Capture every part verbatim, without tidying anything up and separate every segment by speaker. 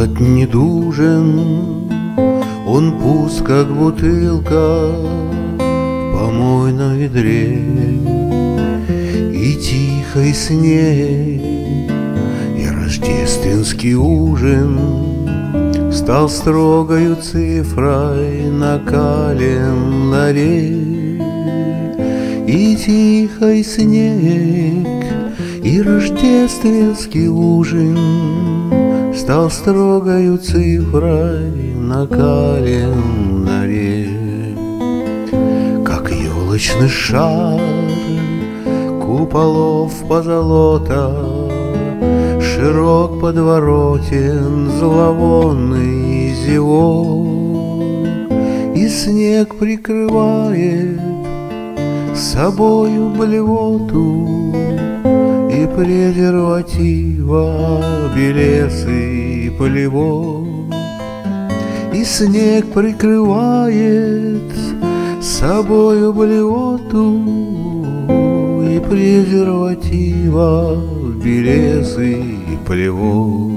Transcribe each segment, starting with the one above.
Speaker 1: Город недужен, он пуст, как бутылка в помойном ведре, и тихой снег, и рождественский ужин стал строгою цифрой на календаре. И тихой снег, и рождественский ужин стал строгою цифрой на календаре. Как елочный шар куполов позолота, широк подворотен зловонный зевок, и снег прикрывает собою блевоту и презерватива белесый плевок. И снег прикрывает собою блевоту и презерватива белесый плевок.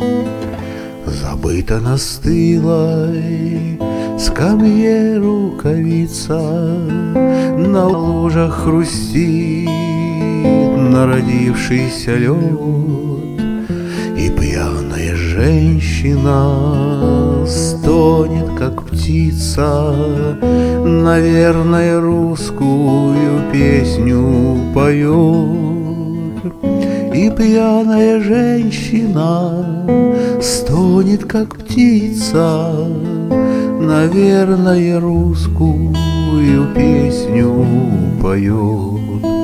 Speaker 1: Забыта на стылой скамье рукавица, на лужах хрустит народившийся лед, и пьяная женщина стонет, как птица, наверное, русскую песню поет. И пьяная женщина стонет, как птица, наверное, русскую песню поет.